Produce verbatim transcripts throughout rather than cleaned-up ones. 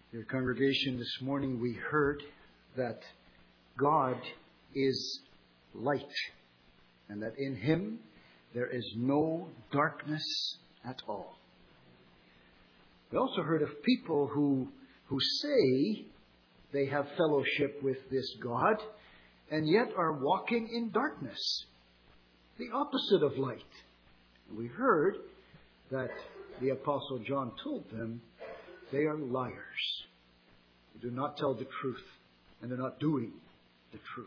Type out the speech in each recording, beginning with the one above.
Dear congregation, this morning we heard that God is light and that in Him there is no darkness at all. We also heard of people who, who say they have fellowship with this God and yet are walking in darkness, the opposite of light. We heard that the Apostle John told them they are liars. They do not tell the truth, and they're not doing the truth.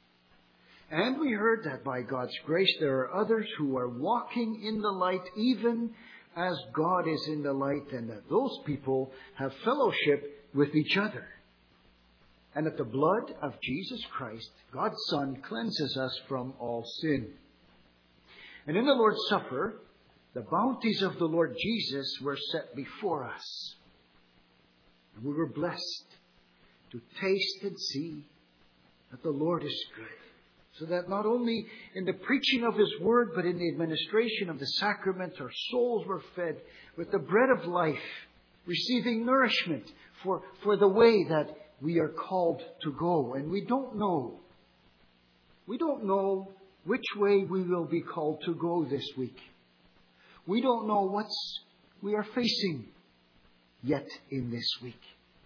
And we heard that by God's grace there are others who are walking in the light even as God is in the light, and that those people have fellowship with each other. And that the blood of Jesus Christ, God's Son, cleanses us from all sin. And in the Lord's Supper, the bounties of the Lord Jesus were set before us. And we were blessed to taste and see that the Lord is good. So that not only in the preaching of His Word, but in the administration of the sacraments, our souls were fed with the bread of life, receiving nourishment for, for the way that we are called to go. And we don't know. We don't know which way we will be called to go this week. We don't know what we are facing yet in this week.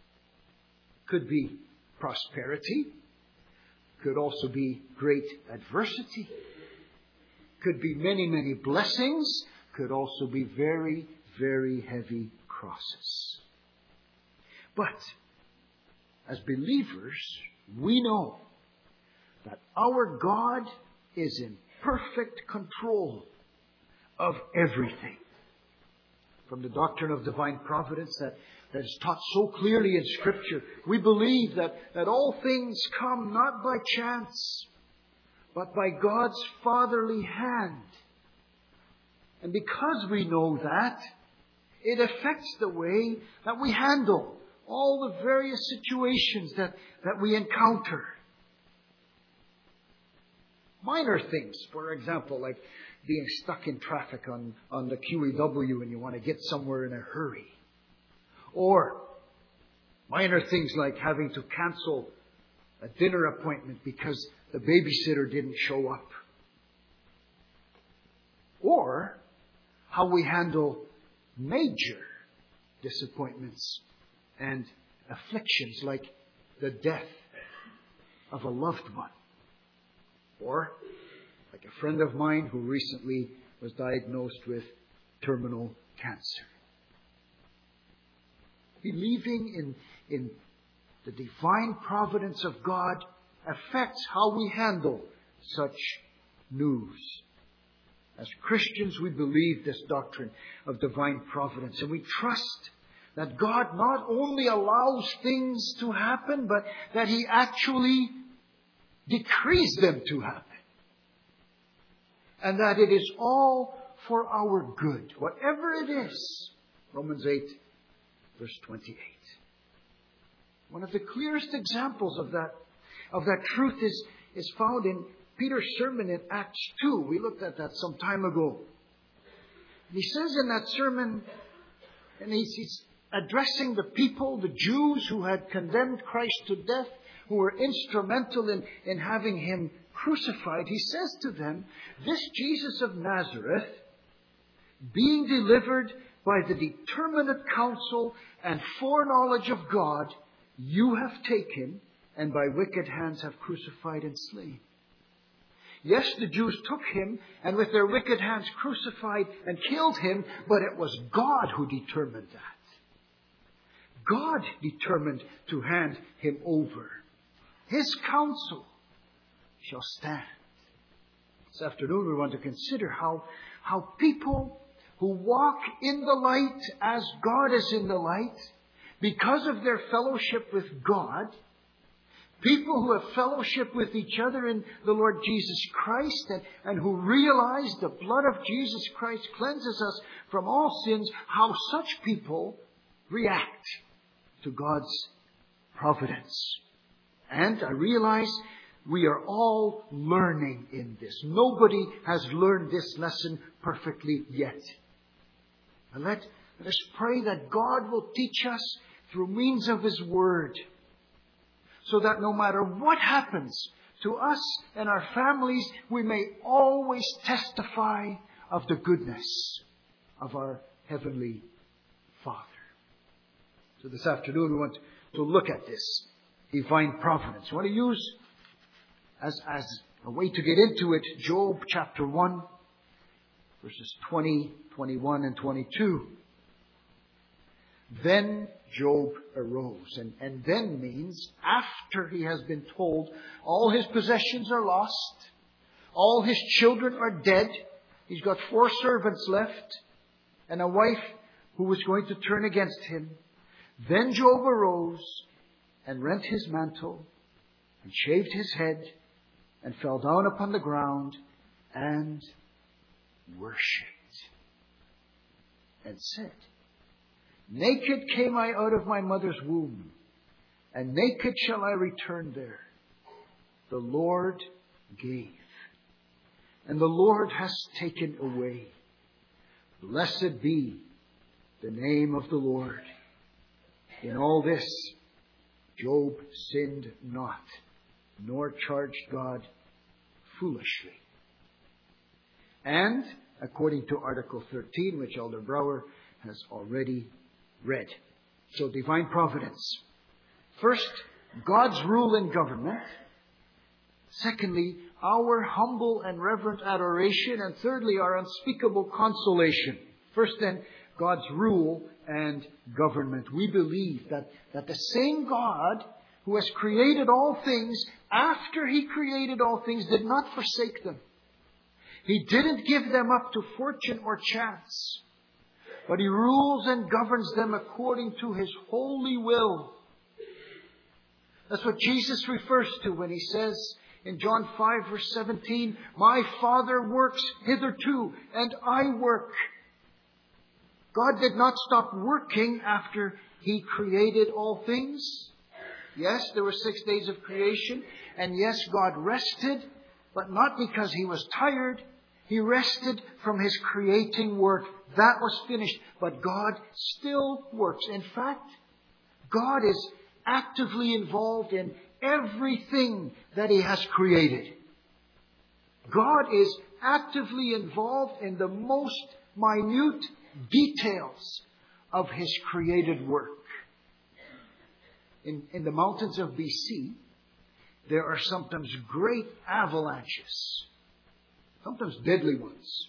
Could be prosperity. Could also be great adversity. Could be many, many blessings. Could also be very, very heavy crosses. But as believers, we know that our God is in perfect control of everything. From the doctrine of divine providence that, that is taught so clearly in Scripture, we believe that, that all things come not by chance, but by God's fatherly hand. And because we know that, it affects the way that we handle all the various situations that, that we encounter. Minor things, for example, like being stuck in traffic on, on the Q E W and you want to get somewhere in a hurry. Or minor things like having to cancel a dinner appointment because the babysitter didn't show up. Or how we handle major disappointments and afflictions like the death of a loved one. Or like a friend of mine who recently was diagnosed with terminal cancer. Believing in, in the divine providence of God affects how we handle such news. As Christians, we believe this doctrine of divine providence, and we trust that God not only allows things to happen, but that He actually decrees them to happen. And that it is all for our good, whatever it is. Romans eight, verse twenty-eight. One of the clearest examples of that, of that truth is, is found in Peter's sermon in Acts two. We looked at that some time ago. He says in that sermon, and he's, he's addressing the people, the Jews who had condemned Christ to death, who were instrumental in, in having Him crucified. He says to them, this Jesus of Nazareth, being delivered by the determinate counsel and foreknowledge of God, you have taken and by wicked hands have crucified and slain. Yes, the Jews took Him and with their wicked hands crucified and killed Him, but it was God who determined that. God determined to hand Him over. His counsel shall stand. This afternoon we want to consider how, how people who walk in the light as God is in the light, because of their fellowship with God, people who have fellowship with each other in the Lord Jesus Christ and, and who realize the blood of Jesus Christ cleanses us from all sins, how such people react to God's providence. And I realize we are all learning in this. Nobody has learned this lesson perfectly yet. And let, let us pray that God will teach us through means of His Word, so that no matter what happens to us and our families, we may always testify of the goodness of our Heavenly Father. So this afternoon we want to look at this divine providence. I want to use as, as a way to get into it, Job chapter one, verses twenty, twenty-one, and twenty-two. Then Job arose. And, and then means after he has been told all his possessions are lost, all his children are dead, he's got four servants left, and a wife who was going to turn against him. Then Job arose and rent his mantle and shaved his head and fell down upon the ground and worshipped and said, Naked came I out of my mother's womb, and naked shall I return there. The Lord gave, and the Lord has taken away. Blessed be the name of the Lord. In all this, Job sinned not, nor charged God foolishly. And, according to Article thirteen, which Elder Brower has already read. So, divine providence. First, God's rule and government. Secondly, our humble and reverent adoration. And thirdly, our unspeakable consolation. First then, God's rule and government. We believe that, that the same God who has created all things, after He created all things, did not forsake them. He didn't give them up to fortune or chance, but He rules and governs them according to His holy will. That's what Jesus refers to when He says in John five verse seventeen, My Father works hitherto, and I work. God did not stop working after He created all things. Yes, there were six days of creation, and yes, God rested, but not because He was tired. He rested from His creating work. That was finished. But God still works. In fact, God is actively involved in everything that He has created. God is actively involved in the most minute details of His created work. In, in the mountains of B C, there are sometimes great avalanches. Sometimes deadly ones.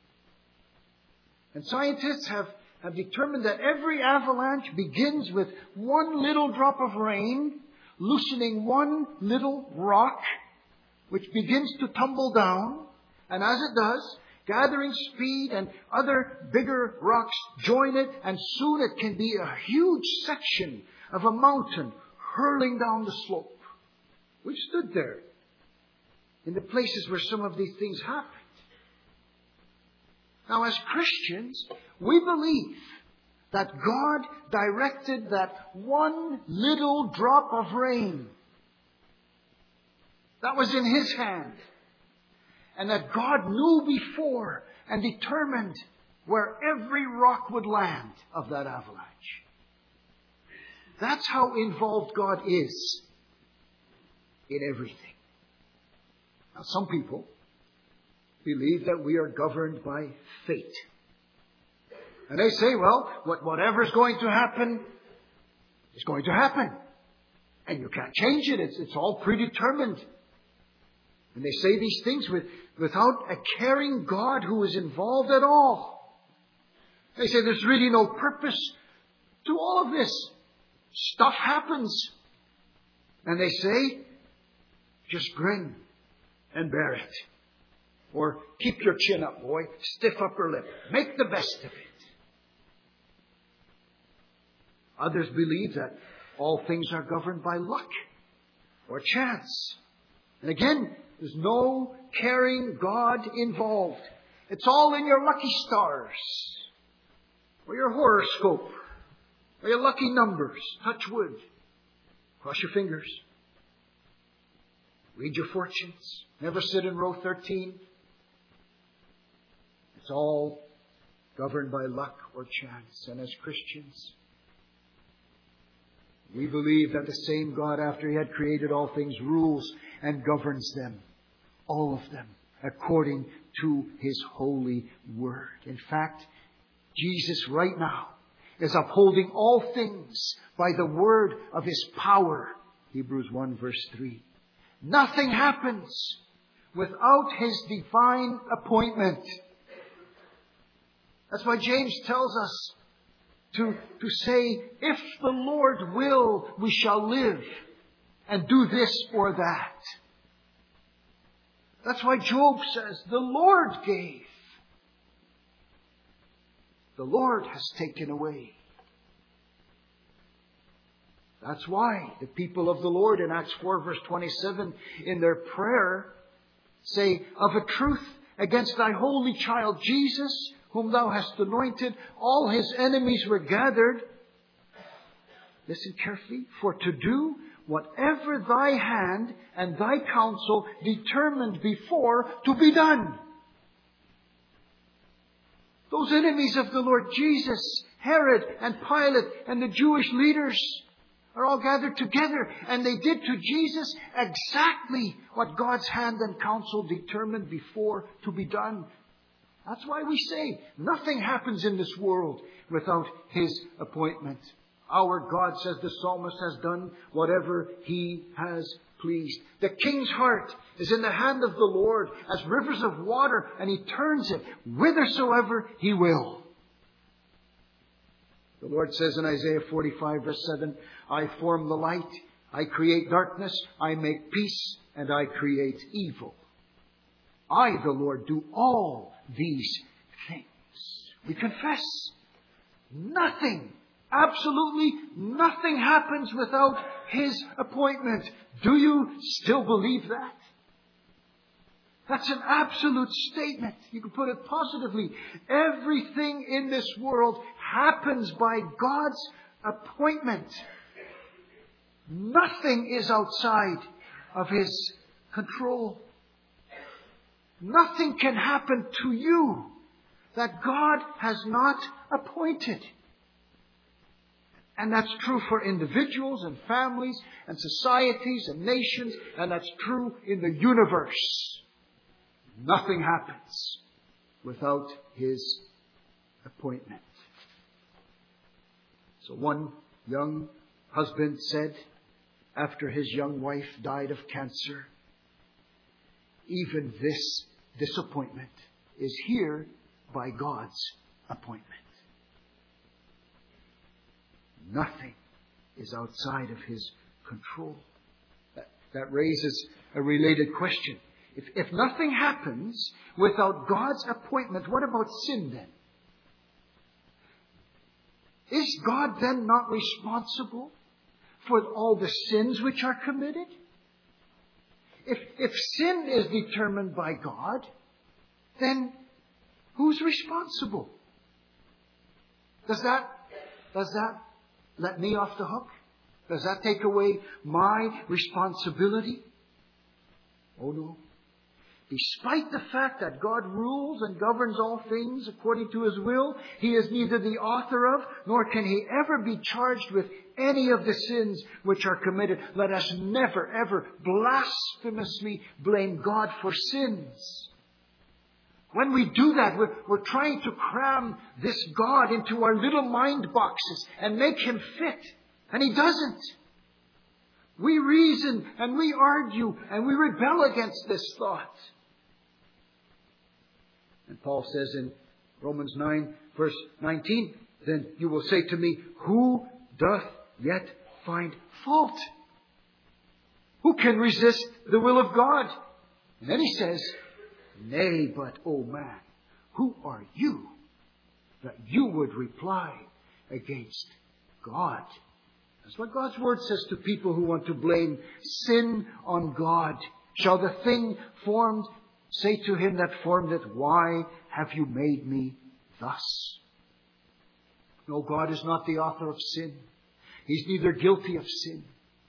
And scientists have, have determined that every avalanche begins with one little drop of rain, loosening one little rock, which begins to tumble down. And as it does, gathering speed and other bigger rocks join it, and soon it can be a huge section of a mountain hurling down the slope. We've stood there in the places where some of these things happened. Now, as Christians, we believe that God directed that one little drop of rain that was in His hand, and that God knew before and determined where every rock would land of that avalanche. That's how involved God is in everything. Now, some people believe that we are governed by fate. And they say, well, whatever's going to happen is going to happen. And you can't change it. It's, it's all predetermined. And they say these things with, without a caring God who is involved at all. They say there's really no purpose to all of this. Stuff happens. And they say, just grin and bear it. Or keep your chin up, boy. Stiff upper lip. Make the best of it. Others believe that all things are governed by luck or chance. And again, there's no caring God involved. It's all in your lucky stars, or your horoscope, or your lucky numbers. Touch wood. Cross your fingers. Read your fortunes. Never sit in row thirteen. It's all governed by luck or chance. And as Christians, We believe that the same God, after He had created all things, rules and governs them, all of them, according to His holy word. In fact, Jesus right now is upholding all things by the word of His power. Hebrews one verse three. Nothing happens without His divine appointment. That's why James tells us to, to say, if the Lord will, we shall live and do this or that. That's why Job says, the Lord gave. The Lord has taken away. That's why the people of the Lord in Acts four verse twenty-seven in their prayer say, of a truth, against thy holy child Jesus, whom thou hast anointed, all his enemies were gathered. Listen carefully. For to do whatever thy hand and thy counsel determined before to be done. Those enemies of the Lord Jesus, Herod and Pilate and the Jewish leaders, are all gathered together, and they did to Jesus exactly what God's hand and counsel determined before to be done. That's why we say nothing happens in this world without His appointment. Our God, says the psalmist, has done whatever He has pleased. The king's heart is in the hand of the Lord as rivers of water, and He turns it whithersoever He will. The Lord says in Isaiah forty-five verse seven, I form the light, I create darkness, I make peace, and I create evil. I, the Lord, do all these things. We confess nothing, absolutely nothing happens without His appointment. Do you still believe that? That's an absolute statement. You can put it positively. Everything in this world happens by God's appointment. Nothing is outside of His control. Nothing can happen to you that God has not appointed. And that's true for individuals and families and societies and nations. And that's true in the universe. Nothing happens without His appointment. So one young husband said, after his young wife died of cancer, even this disappointment is here by God's appointment. Nothing is outside of His control. That, that raises a related question. If, if nothing happens without God's appointment, what about sin then? Is God then not responsible for all the sins which are committed? If, if sin is determined by God, then who's responsible? Does that, does that let me off the hook? Does that take away my responsibility? Oh no. Despite the fact that God rules and governs all things according to His will, He is neither the author of, nor can He ever be charged with any of the sins which are committed. Let us never, ever blasphemously blame God for sins. When we do that, we're, we're trying to cram this God into our little mind boxes and make Him fit. And He doesn't. We reason and we argue and we rebel against this thought. And Paul says in Romans nine, verse nineteen, then you will say to me, who doth yet find fault? Who can resist the will of God? And then he says, nay, but, O man, who are you that you would reply against God? That's what God's Word says to people who want to blame sin on God. Shall the thing formed say to him that formed it, why have you made me thus? No, God is not the author of sin. He's neither guilty of sin.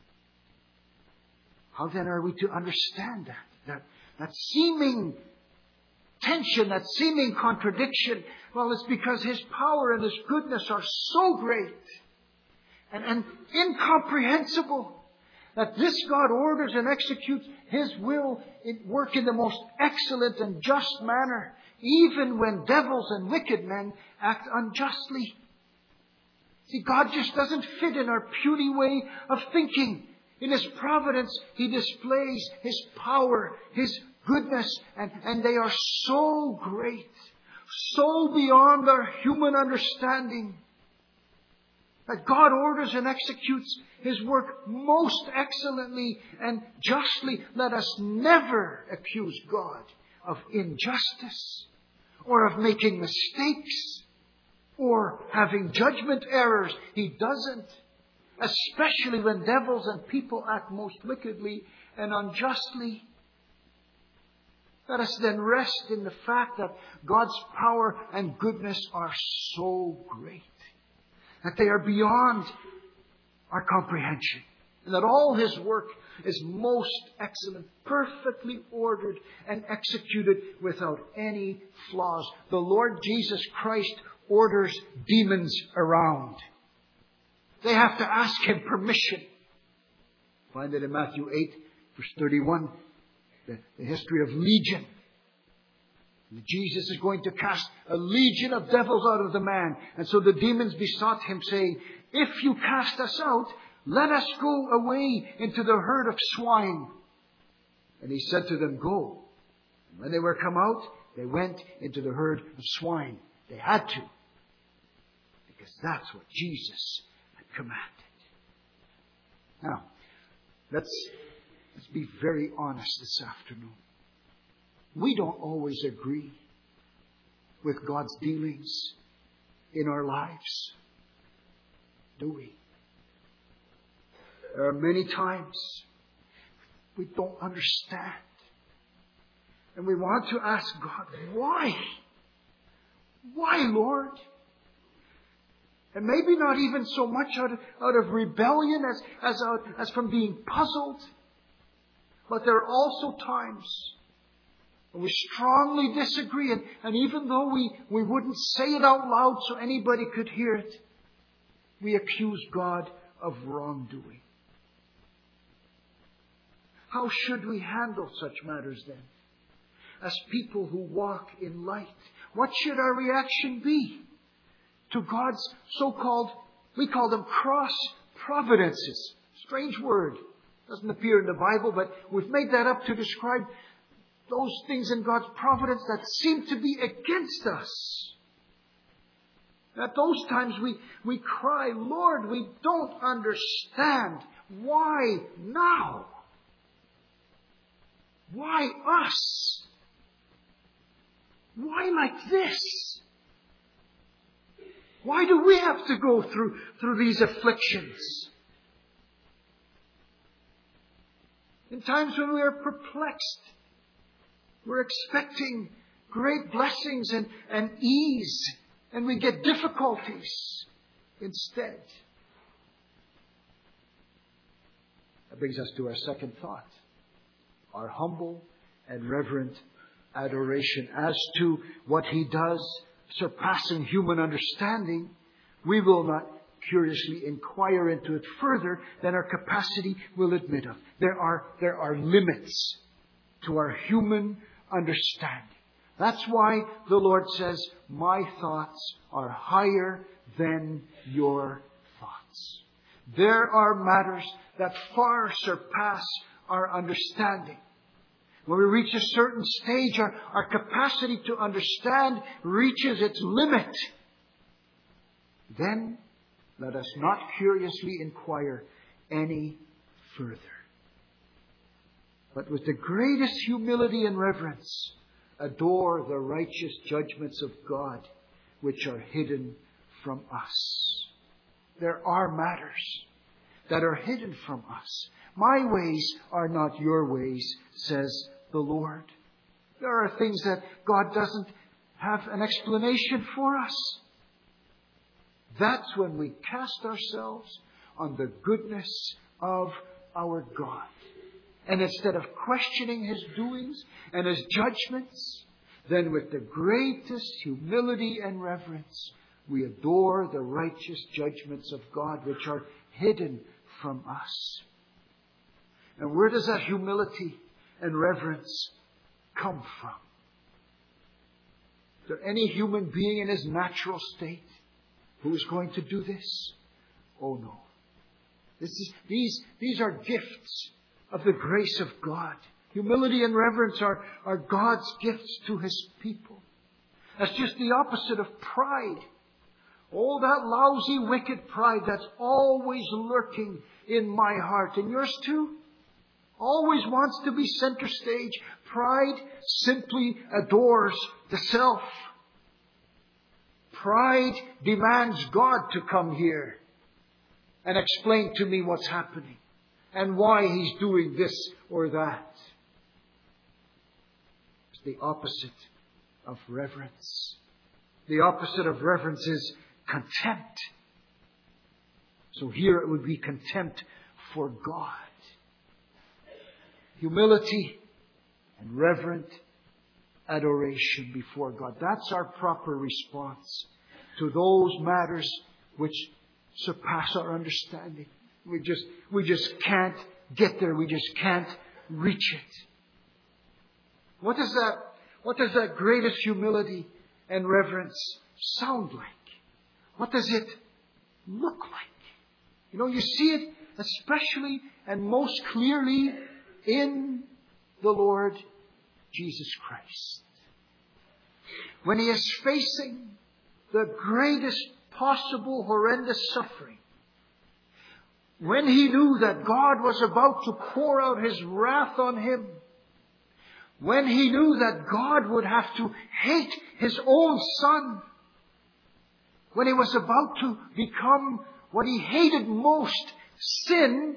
How then are we to understand that? That, that seeming tension, that seeming contradiction? Well, it's because His power and His goodness are so great. and, and incomprehensible. That this God orders and executes His will in work in the most excellent and just manner, even when devils and wicked men act unjustly. See, God just doesn't fit in our puny way of thinking. In His providence, He displays His power, His goodness, and, and they are so great, so beyond our human understanding, that God orders and executes His work most excellently and justly. Let us never accuse God of injustice or of making mistakes or having judgment errors. He doesn't. Especially when devils and people act most wickedly and unjustly. Let us then rest in the fact that God's power and goodness are so great, that they are beyond our comprehension, and that all His work is most excellent, perfectly ordered and executed without any flaws. The Lord Jesus Christ orders demons around. They have to ask Him permission. Find it in Matthew eight, verse thirty-one. The, the history of Legion. Jesus is going to cast a legion of devils out of the man. And so the demons besought Him, saying, if you cast us out, let us go away into the herd of swine. And He said to them, go. And when they were come out, they went into the herd of swine. They had to. Because that's what Jesus had commanded. Now, let's, let's be very honest this afternoon. We don't always agree with God's dealings in our lives, do we? There are many times we don't understand. And we want to ask God, why? Why, Lord? And maybe not even so much out of, out of rebellion as, as, out, as from being puzzled. But there are also times when we strongly disagree. And, and even though we, we wouldn't say it out loud so anybody could hear it, we accuse God of wrongdoing. How should we handle such matters then? As people who walk in light, what should our reaction be to God's so-called, we call them cross providences? Strange word. Doesn't appear in the Bible, but we've made that up to describe those things in God's providence that seem to be against us. At those times we, we cry, Lord, we don't understand. Why now? Why us? Why like this? Why do we have to go through, through these afflictions? In times when we are perplexed, we're expecting great blessings and, and ease, and we get difficulties instead. That brings us to our second thought. Our humble and reverent adoration as to what He does, surpassing human understanding. We will not curiously inquire into it further than our capacity will admit of. There are, there are limits to our human understanding. That's why the Lord says, my thoughts are higher than your thoughts. There are matters that far surpass our understanding. When we reach a certain stage, our, our capacity to understand reaches its limit. Then let us not curiously inquire any further, but with the greatest humility and reverence, adore the righteous judgments of God, which are hidden from us. There are matters that are hidden from us. My ways are not your ways, says the Lord. There are things that God doesn't have an explanation for us. That's when we cast ourselves on the goodness of our God. And instead of questioning His doings and His judgments, then with the greatest humility and reverence, we adore the righteous judgments of God, which are hidden from us. And where does that humility and reverence come from? Is there any human being in his natural state who is going to do this? Oh no. This is, these, these are gifts of the grace of God. Humility and reverence are, are God's gifts to His people. That's just the opposite of pride. Oh, that lousy, wicked pride that's always lurking in my heart. And yours too? Always wants to be center stage. Pride simply adores the self. Pride demands God to come here and explain to me what's happening and why He's doing this or that. It's the opposite of reverence. The opposite of reverence is contempt. So here it would be contempt for God. Humility and reverent adoration before God. That's our proper response to those matters which surpass our understanding. We just, we just can't get there. We just can't reach it. What does that, what does that greatest humility and reverence sound like? What does it look like? You know, you see it especially and most clearly in the Lord Jesus Christ. When He is facing the greatest possible horrendous suffering, when He knew that God was about to pour out His wrath on Him, when He knew that God would have to hate His own Son, when He was about to become what He hated most, sin,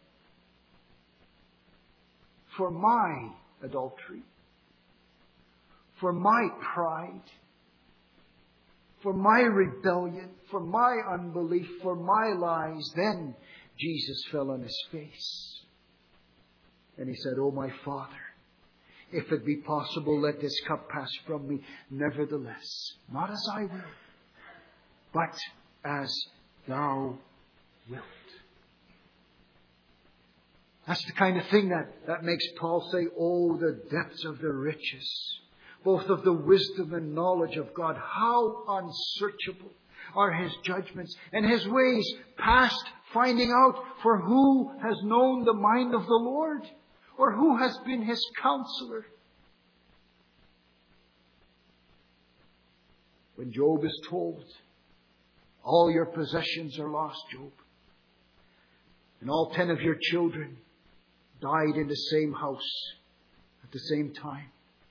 for my adultery, for my pride, for my rebellion, for my unbelief, for my lies, then Jesus fell on His face. And He said, "Oh, my Father, if it be possible, let this cup pass from me. Nevertheless, not as I will, but as Thou wilt." That's the kind of thing that, that makes Paul say, "Oh, the depths of the riches, both of the wisdom and knowledge of God. How unsearchable are His judgments, and His ways past finding out. For who has known the mind of the Lord? Or who has been His counselor?" When Job is told, "All your possessions are lost, Job, and all ten of your children died in the same house at the same time,"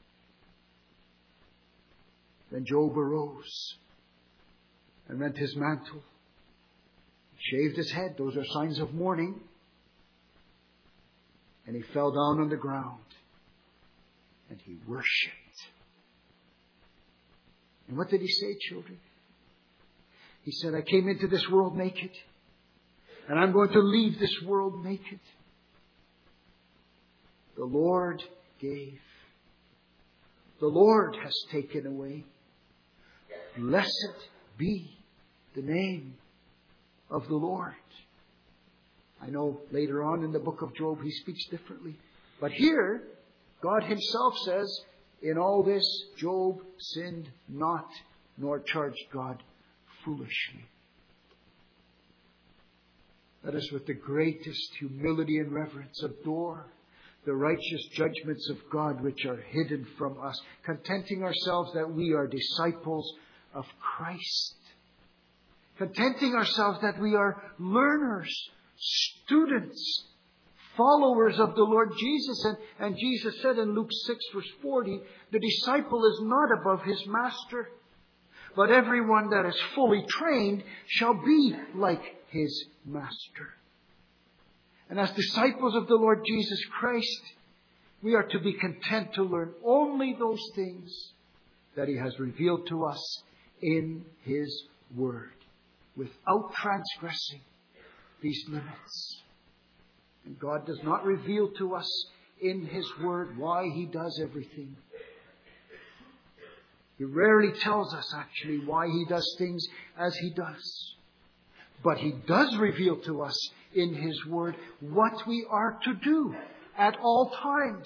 then Job arose and rent his mantle, shaved his head. Those are signs of mourning. And he fell down on the ground and he worshipped. And what did he say, children? He said, "I came into this world naked, and I'm going to leave this world naked. The Lord gave. The Lord has taken away. Blessed be the name of the Lord." I know later on in the book of Job he speaks differently. But here, God Himself says, "In all this, Job sinned not, nor charged God foolishly." Let us with the greatest humility and reverence adore the righteous judgments of God which are hidden from us, contenting ourselves that we are disciples of Christ. Contenting ourselves that we are learners, students, followers of the Lord Jesus. And, and Jesus said in Luke six verse forty, "The disciple is not above his master, but everyone that is fully trained shall be like his master." And as disciples of the Lord Jesus Christ, we are to be content to learn only those things that He has revealed to us in His Word, without transgressing these limits. And God does not reveal to us in His Word why He does everything. He rarely tells us actually why He does things as He does. But He does reveal to us in His Word what we are to do at all times.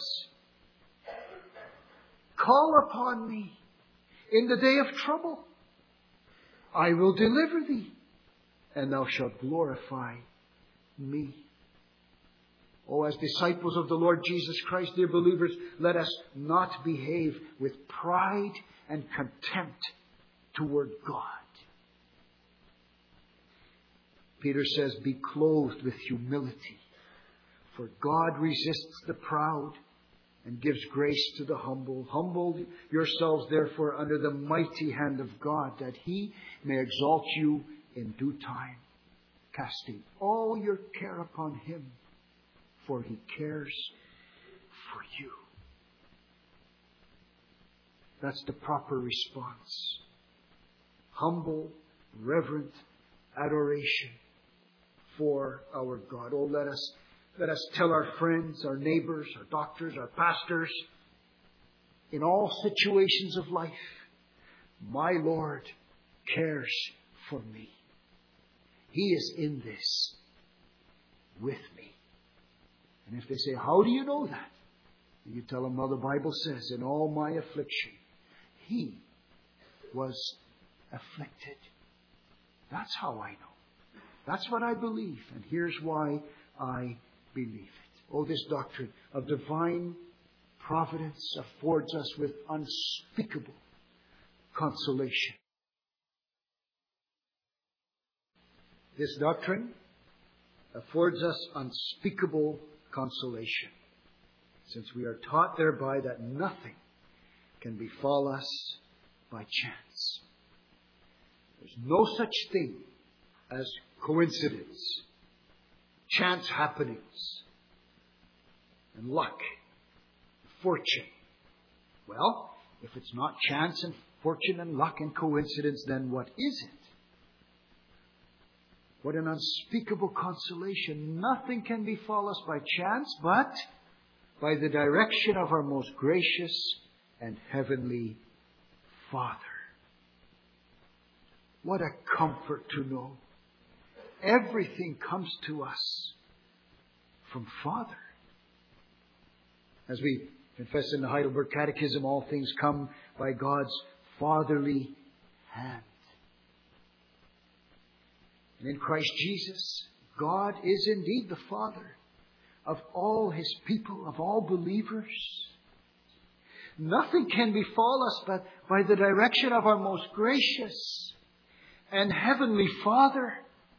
Call upon me in the day of trouble. I will deliver thee, and thou shalt glorify me. Oh, as disciples of the Lord Jesus Christ, dear believers, let us not behave with pride and contempt toward God. Peter says, be clothed with humility, for God resists the proud and gives grace to the humble. Humble yourselves, therefore, under the mighty hand of God, that He may exalt you in due time, casting all your care upon Him, for He cares for you. That's the proper response. Humble, reverent adoration for our God. Oh, let us, let us tell our friends, our neighbors, our doctors, our pastors, in all situations of life, my Lord cares for me. He is in this with me. And if they say, how do you know that? You tell them, well, the Bible says, in all my affliction, He was afflicted. That's how I know. That's what I believe. And here's why I believe it. Oh, this doctrine of divine providence affords us with unspeakable consolation. This doctrine affords us unspeakable consolation, since we are taught thereby that nothing can befall us by chance. There's no such thing as coincidence, chance happenings, and luck, fortune. Well, if it's not chance and fortune and luck and coincidence, then what is it? What an unspeakable consolation. Nothing can befall us by chance, but by the direction of our most gracious and heavenly Father. What a comfort to know everything comes to us from Father. As we confess in the Heidelberg Catechism, all things come by God's fatherly hand. And in Christ Jesus, God is indeed the Father of all His people, of all believers. Nothing can befall us but by the direction of our most gracious and heavenly Father.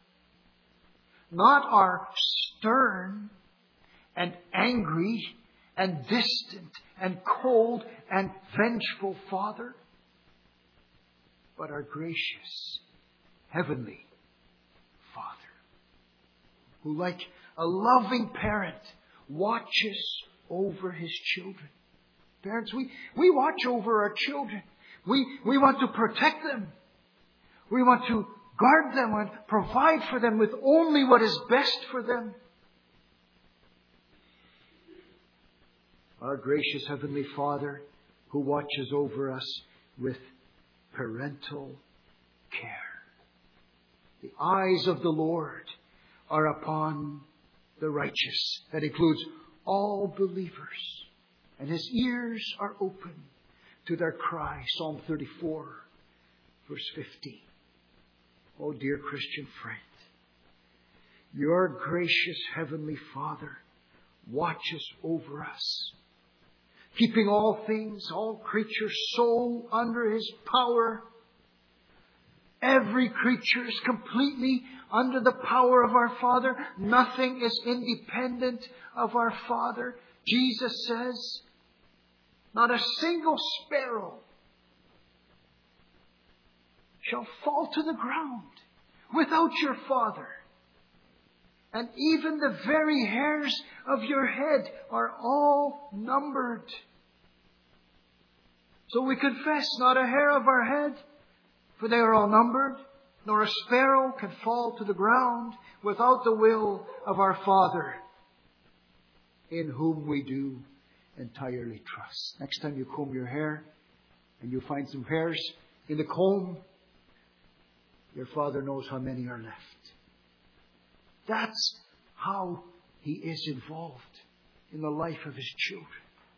Not our stern and angry and distant and cold and vengeful Father, but our gracious heavenly Father, who, like a loving parent, watches over His children. Parents, we, we watch over our children. We, we want to protect them. We want to guard them and provide for them with only what is best for them. Our gracious Heavenly Father, who watches over us with parental care. The eyes of the Lord are upon the righteous. That includes all believers. And His ears are open to their cry. Psalm thirty-four, verse fifty. Oh, dear Christian friend, your gracious Heavenly Father watches over us, keeping all things, all creatures so under His power. Every creature is completely under the power of our Father. Nothing is independent of our Father. Jesus says, not a single sparrow shall fall to the ground without your Father. And even the very hairs of your head are all numbered. So we confess, not a hair of our head, for they are all numbered, nor a sparrow can fall to the ground without the will of our Father, in whom we do entirely trust. Next time you comb your hair and you find some hairs in the comb, your Father knows how many are left. That's how He is involved in the life of His children.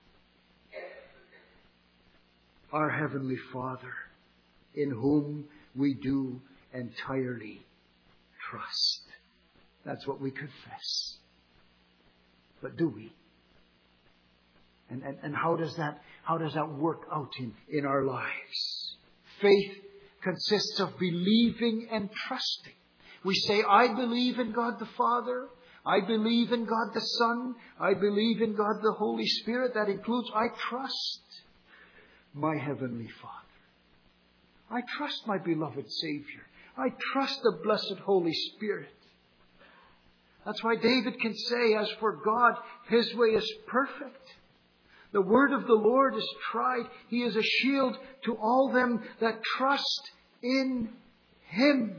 Our Heavenly Father, in whom we do entirely trust. That's what we confess. But do we? And, and, and how does that, how does that work out in, in our lives? Faith consists of believing and trusting. We say, I believe in God the Father. I believe in God the Son. I believe in God the Holy Spirit. That includes, I trust my Heavenly Father. I trust my beloved Savior. I trust the blessed Holy Spirit. That's why David can say, as for God, His way is perfect. The word of the Lord is tried. He is a shield to all them that trust in Him.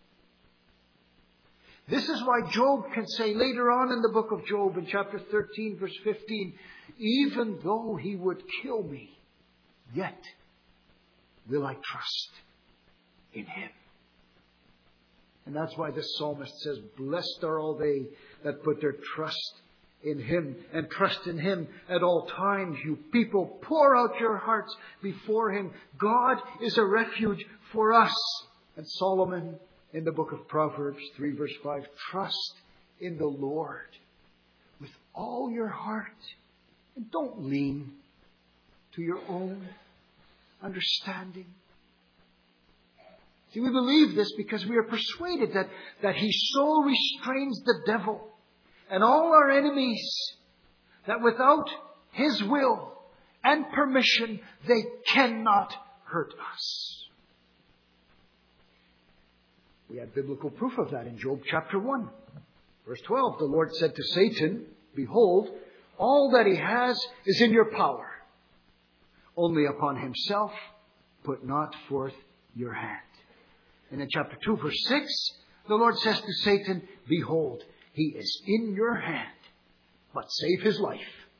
This is why Job can say later on in the book of Job, in chapter thirteen, verse fifteen, even though He would kill me, yet will I trust in Him. And that's why the psalmist says, blessed are all they that put their trust in Him and trust in Him at all times. You people, pour out your hearts before Him. God is a refuge for us. And Solomon, in the book of Proverbs three verse five, trust in the Lord with all your heart. And don't lean to your own understanding. See, we believe this because we are persuaded that, that He so restrains the devil and all our enemies that without His will and permission, they cannot hurt us. We have biblical proof of that in Job chapter one. Verse twelve, the Lord said to Satan, behold, all that he has is in your power. Only upon himself put not forth your hand. And in chapter two, verse six, the Lord says to Satan, behold, he is in your hand, but save his life.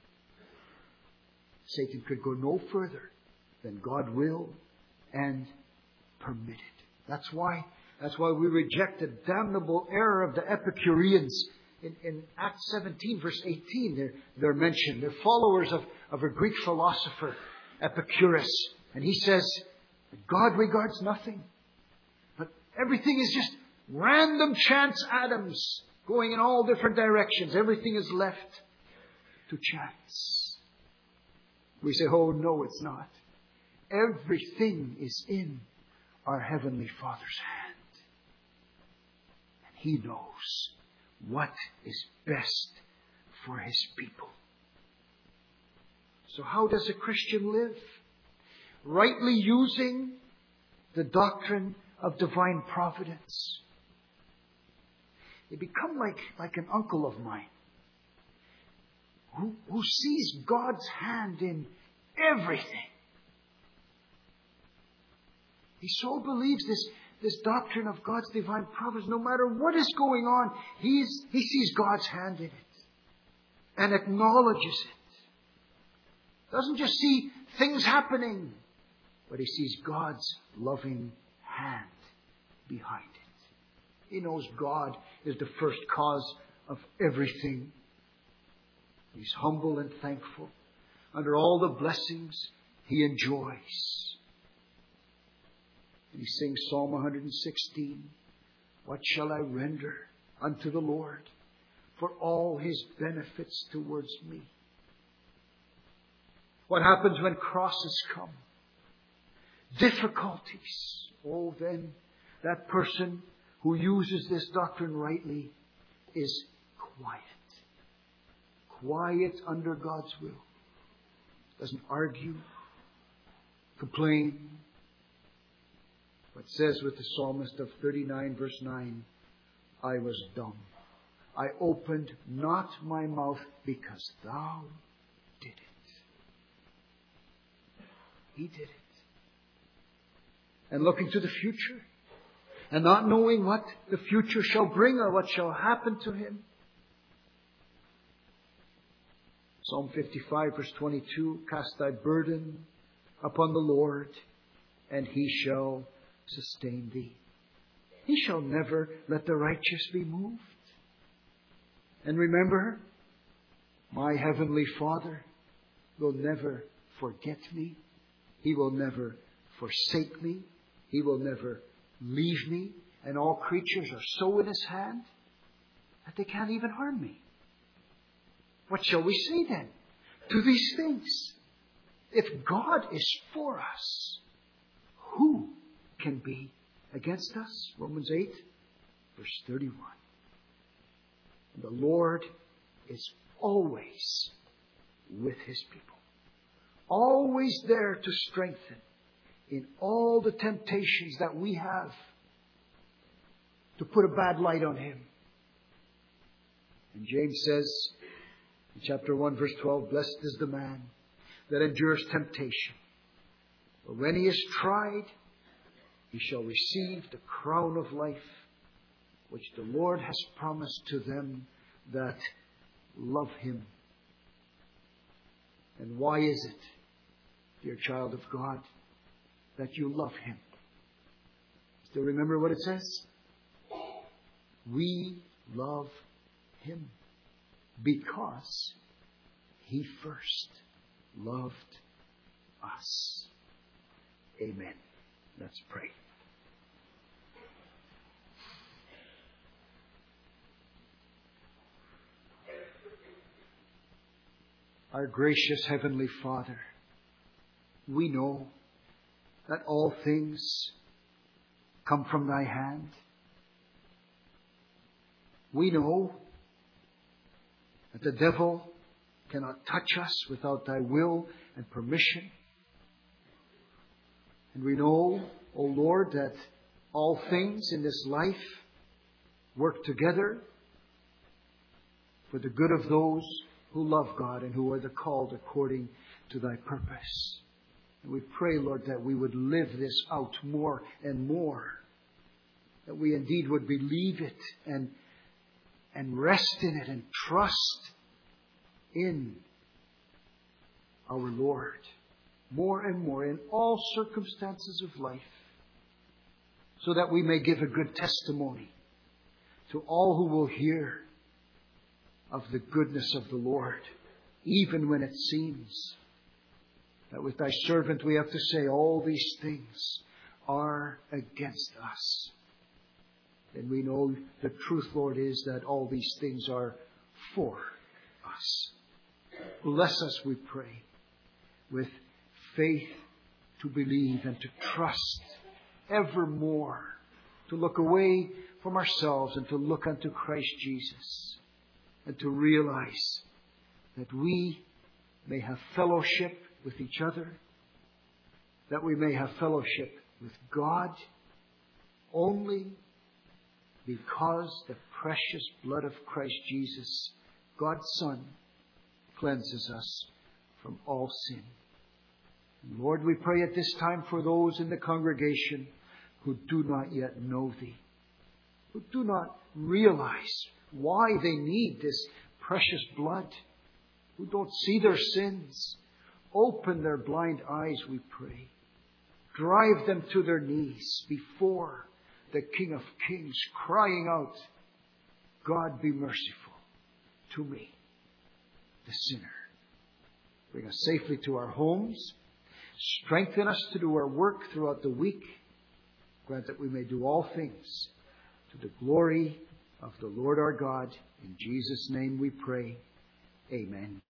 Satan could go no further than God will and permitted. That's why, that's why we reject the damnable error of the Epicureans. In, in Acts seventeen, verse eighteen, they're, they're mentioned. They're followers of, of a Greek philosopher, Epicurus. And he says, God regards nothing. But everything is just random chance atoms going in all different directions. Everything is left to chance. We say, oh, no, it's not. Everything is in our Heavenly Father's hand. And He knows what is best for His people. So how does a Christian live? Rightly using the doctrine of divine providence. They become like, like an uncle of mine who, who sees God's hand in everything. He so believes this, this doctrine of God's divine providence. No matter what is going on, he's, he sees God's hand in it and acknowledges it. Doesn't just see things happening, but he sees God's loving hand behind it. He knows God is the first cause of everything. He's humble and thankful under all the blessings he enjoys. And he sings Psalm one sixteen. What shall I render unto the Lord for all His benefits towards me? What happens when crosses come? Difficulties. Oh, then that person who uses this doctrine rightly is quiet. Quiet under God's will. Doesn't argue, complain. But says with the psalmist of thirty-nine verse nine, I was dumb. I opened not my mouth because Thou did it. He did it. And looking to the future, and not knowing what the future shall bring or what shall happen to him. Psalm fifty-five verse twenty-two, cast thy burden upon the Lord, and He shall sustain thee. He shall never let the righteous be moved. And remember, my Heavenly Father will never forget me. He will never forsake me. He will never leave me. And all creatures are so in His hand that they can't even harm me. What shall we say then to these things? If God is for us, who can be against us? Romans eight, verse thirty-one. The Lord is always with His people. Always there to strengthen in all the temptations that we have to put a bad light on Him. And James says in chapter one, verse twelve, blessed is the man that endures temptation. For when he is tried, he shall receive the crown of life, which the Lord has promised to them that love Him. And why is it, dear child of God, that you love Him? Still remember what it says? We love Him because He first loved us. Amen. Let's pray. Our gracious Heavenly Father, we know that all things come from Thy hand. We know that the devil cannot touch us without Thy will and permission. And we know, O Lord, that all things in this life work together for the good of those who love God and who are the called according to Thy purpose. And we pray, Lord, that we would live this out more and more. That we indeed would believe it and, and rest in it and trust in our Lord more and more in all circumstances of life, so that we may give a good testimony to all who will hear of the goodness of the Lord, even when it seems that with Thy servant we have to say all these things are against us. And we know the truth, Lord, is that all these things are for us. Bless us, we pray, with faith to believe and to trust evermore, to look away from ourselves and to look unto Christ Jesus, and to realize that we may have fellowship with each other, that we may have fellowship with God only because the precious blood of Christ Jesus, God's Son, cleanses us from all sin. Lord, we pray at this time for those in the congregation who do not yet know Thee, who do not realize why they need this precious blood, who don't see their sins. Open their blind eyes, we pray. Drive them to their knees before the King of Kings, crying out, God, be merciful to me, the sinner. Bring us safely to our homes. Strengthen us to do our work throughout the week. Grant that we may do all things to the glory of the Lord our God. In Jesus' name we pray. Amen.